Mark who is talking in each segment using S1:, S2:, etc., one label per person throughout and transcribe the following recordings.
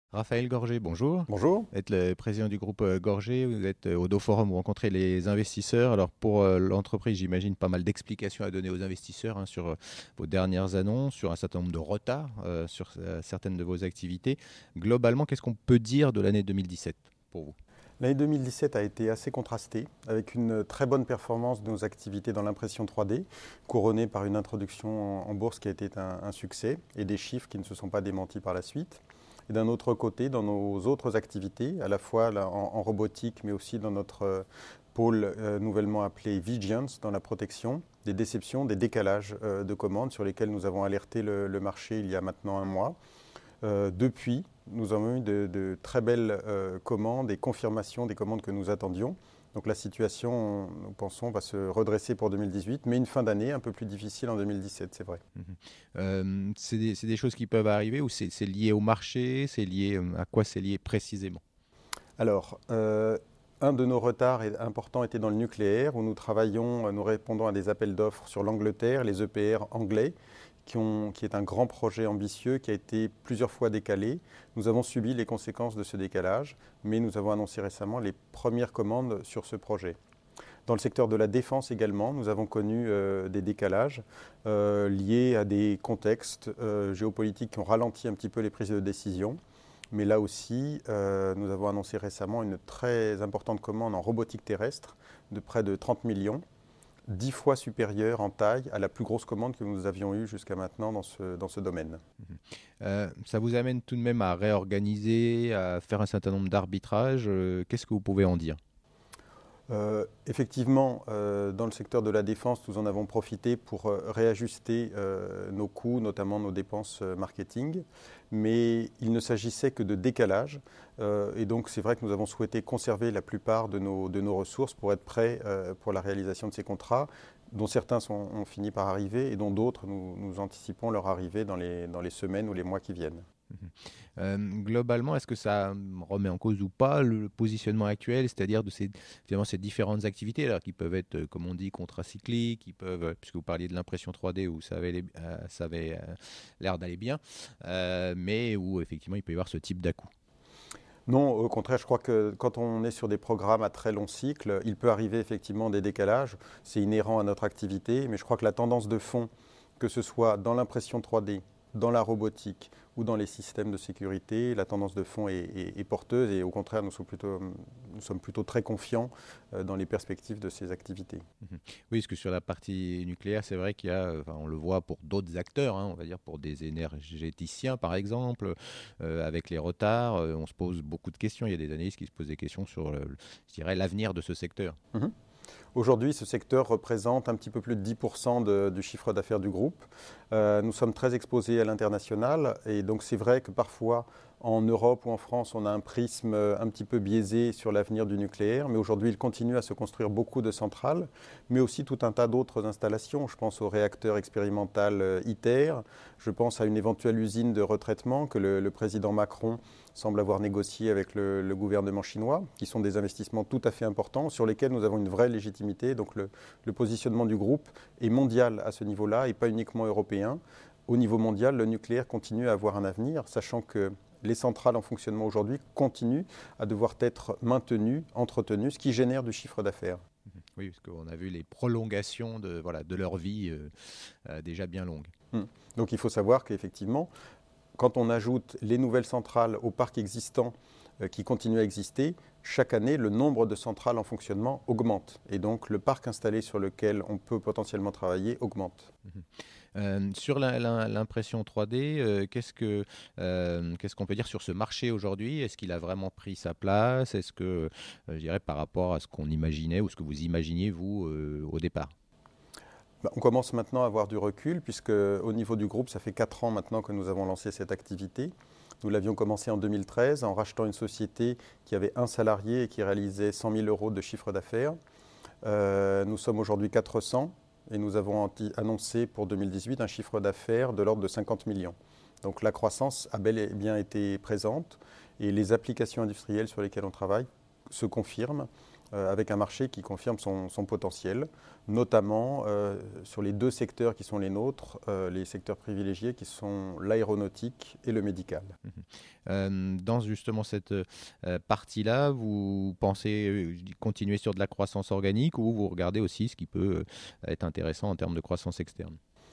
S1: Raphaël Gorgé, bonjour.
S2: Bonjour.
S1: Vous êtes le président du groupe Gorgé, vous êtes au Do Forum, vous rencontrez les investisseurs. Alors pour l'entreprise, j'imagine pas mal d'explications à donner aux investisseurs sur vos dernières annonces, sur un certain nombre de retards sur certaines de vos activités. Globalement, qu'est-ce qu'on peut dire de l'année 2017 pour vous?
S2: L'année 2017 a été assez contrastée, avec une très bonne performance de nos activités dans l'impression 3D, couronnée par une introduction en bourse qui a été un succès et des chiffres qui ne se sont pas démentis par la suite. Et d'un autre côté, dans nos autres activités, à la fois là, en robotique, mais aussi dans notre pôle nouvellement appelé Vigilance, dans la protection, des déceptions, des décalages de commandes sur lesquels nous avons alerté le marché il y a maintenant un mois. Depuis, nous avons eu de très belles commandes et confirmations des commandes que nous attendions. Donc la situation, nous pensons, va se redresser pour 2018, mais une fin d'année un peu plus difficile en 2017, c'est vrai.
S1: C'est des choses qui peuvent arriver ou c'est lié au marché, c'est lié à quoi c'est lié précisément?
S2: Alors, un de nos retards importants était dans le nucléaire, où nous travaillons, nous répondons à des appels d'offres sur l'Angleterre, les EPR anglais, qui est un grand projet ambitieux qui a été plusieurs fois décalé. Nous avons subi les conséquences de ce décalage, mais nous avons annoncé récemment les premières commandes sur ce projet. Dans le secteur de la défense également, nous avons connu des décalages liés à des contextes géopolitiques qui ont ralenti un petit peu les prises de décision. Mais là aussi, nous avons annoncé récemment une très importante commande en robotique terrestre de près de 30 millions, 10 fois supérieure en taille à la plus grosse commande que nous avions eue jusqu'à maintenant dans ce domaine.
S1: Ça vous amène tout de même à réorganiser, à faire un certain nombre d'arbitrages. Qu'est-ce que vous pouvez en dire?
S2: Effectivement, dans le secteur de la défense, nous en avons profité pour réajuster nos coûts, notamment nos dépenses marketing, mais il ne s'agissait que de décalage. Et donc, c'est vrai que nous avons souhaité conserver la plupart de nos ressources pour être prêts pour la réalisation de ces contrats, dont certains ont fini par arriver et dont d'autres, nous anticipons leur arrivée dans les semaines ou les mois qui viennent.
S1: Globalement, est-ce que ça remet en cause ou pas le positionnement actuel, c'est-à-dire de finalement, ces différentes activités là, qui peuvent être, comme on dit, contracycliques, qui peuvent, puisque vous parliez de l'impression 3D où ça avait l'air d'aller bien, mais où effectivement il peut y avoir ce type d'à-coup.
S2: Non, au contraire, je crois que quand on est sur des programmes à très long cycle, il peut arriver effectivement des décalages. C'est inhérent à notre activité, mais je crois que la tendance de fond, que ce soit dans l'impression 3D, dans la robotique ou dans les systèmes de sécurité, la tendance de fond est porteuse et au contraire, nous sommes plutôt très confiants dans les perspectives de ces activités.
S1: Mhm. Oui, parce que sur la partie nucléaire, c'est vrai qu'il y a, enfin, on le voit pour d'autres acteurs, hein, on va dire pour des énergéticiens par exemple, avec les retards, on se pose beaucoup de questions. Il y a des analystes qui se posent des questions sur, je dirais, l'avenir de ce secteur.
S2: Mhm. Aujourd'hui, ce secteur représente un petit peu plus de 10% du chiffre d'affaires du groupe. Nous sommes très exposés à l'international et donc c'est vrai que parfois en Europe ou en France, on a un prisme un petit peu biaisé sur l'avenir du nucléaire, mais aujourd'hui, il continue à se construire beaucoup de centrales, mais aussi tout un tas d'autres installations. Je pense au réacteur expérimental ITER, je pense à une éventuelle usine de retraitement que le président Macron semble avoir négocié avec le gouvernement chinois, qui sont des investissements tout à fait importants sur lesquels nous avons une vraie légitimité. Donc le positionnement du groupe est mondial à ce niveau-là et pas uniquement européen. Au niveau mondial, le nucléaire continue à avoir un avenir, sachant que les centrales en fonctionnement aujourd'hui continuent à devoir être maintenues, entretenues, ce qui génère du chiffre d'affaires.
S1: Oui, parce qu'on a vu les prolongations de, voilà, de leur vie déjà bien longue.
S2: Donc il faut savoir qu'effectivement, quand on ajoute les nouvelles centrales au parc existant qui continue à exister, chaque année, le nombre de centrales en fonctionnement augmente. Et donc, le parc installé sur lequel on peut potentiellement travailler augmente.
S1: Sur l'impression 3D, qu'est-ce qu'on peut dire sur ce marché aujourd'hui? Est-ce qu'il a vraiment pris sa place? Est-ce que, je dirais, par rapport à ce qu'on imaginait ou ce que vous imaginiez, vous, au départ?
S2: On commence maintenant à avoir du recul, puisque au niveau du groupe, ça fait 4 ans maintenant que nous avons lancé cette activité. Nous l'avions commencé en 2013 en rachetant une société qui avait un salarié et qui réalisait 100 000 euros de chiffre d'affaires. Nous sommes aujourd'hui 400 et nous avons annoncé pour 2018 un chiffre d'affaires de l'ordre de 50 millions. Donc la croissance a bel et bien été présente et les applications industrielles sur lesquelles on travaille se confirment avec un marché qui confirme son potentiel, notamment sur les 2 secteurs qui sont les nôtres, les secteurs privilégiés qui sont l'aéronautique et le médical.
S1: Dans justement cette partie-là, vous pensez continuer sur de la croissance organique ou vous regardez aussi ce qui peut être intéressant en termes de croissance externe?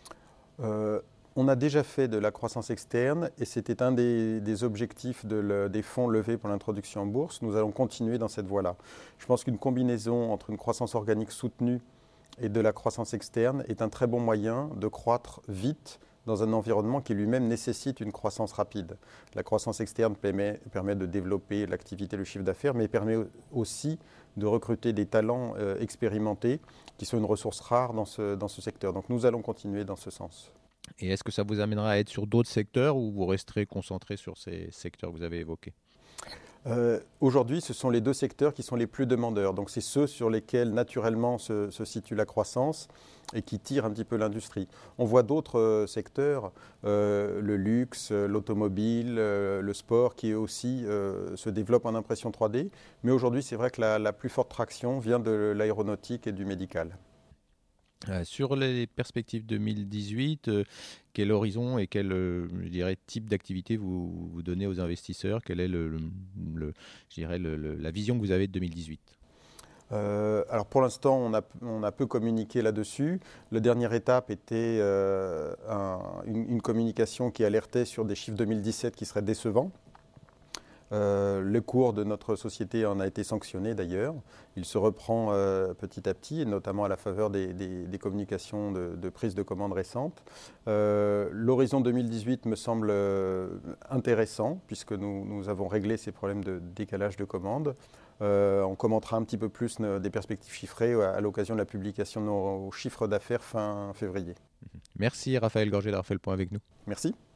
S2: On a déjà fait de la croissance externe et c'était un des objectifs des fonds levés pour l'introduction en bourse. Nous allons continuer dans cette voie-là. Je pense qu'une combinaison entre une croissance organique soutenue et de la croissance externe est un très bon moyen de croître vite dans un environnement qui lui-même nécessite une croissance rapide. La croissance externe permet de développer l'activité, le chiffre d'affaires, mais permet aussi de recruter des talents expérimentés qui sont une ressource rare dans ce secteur. Donc nous allons continuer dans ce sens.
S1: Et est-ce que ça vous amènera à être sur d'autres secteurs ou vous resterez concentré sur ces secteurs que vous avez évoqués?
S2: Aujourd'hui, ce sont les 2 secteurs qui sont les plus demandeurs. Donc, c'est ceux sur lesquels naturellement se situe la croissance et qui tirent un petit peu l'industrie. On voit d'autres secteurs, le luxe, l'automobile, le sport, qui aussi se développent en impression 3D. Mais aujourd'hui, c'est vrai que la plus forte traction vient de l'aéronautique et du médical.
S1: Sur les perspectives 2018, quel horizon et quel je dirais, type d'activité vous donnez aux investisseurs? Quelle est je dirais la vision que vous avez de 2018?
S2: Alors pour l'instant, on a peu communiqué là-dessus. La dernière étape était une communication qui alertait sur des chiffres 2017 qui seraient décevants. Le cours de notre société en a été sanctionné d'ailleurs. Il se reprend petit à petit, et notamment à la faveur des communications de prise de commande récentes. L'horizon 2018 me semble intéressant, puisque nous avons réglé ces problèmes de décalage de commande. On commentera un petit peu plus des perspectives chiffrées à l'occasion de la publication de nos chiffres d'affaires fin février.
S1: Merci Raphaël Gorgé d'avoir fait le point avec nous.
S2: Merci.